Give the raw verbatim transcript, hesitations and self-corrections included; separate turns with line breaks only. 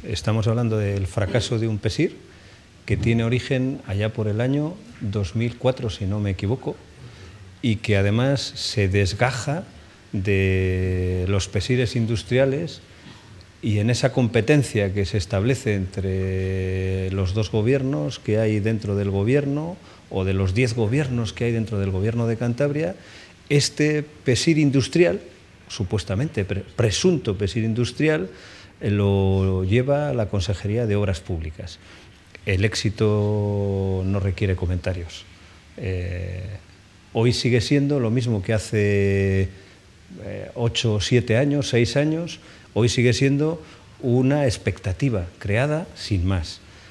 Estamos hablando del fracaso de un PESIR que tiene origen allá por el año dos mil cuatro, si no me equivoco, y que además se desgaja de los PESIRes industriales, y en esa competencia que se establece entre los dos gobiernos que hay dentro del gobierno, o de los diez gobiernos que hay dentro del gobierno de Cantabria, este PESIR industrial, supuestamente pre presunto PESIR industrial, eh, lo lleva la Consejería de Obras Públicas. El éxito no requiere comentarios. Eh, hoy sigue siendo lo mismo que hace eh, ocho, siete años, seis años. Hoy sigue siendo una expectativa creada sin más.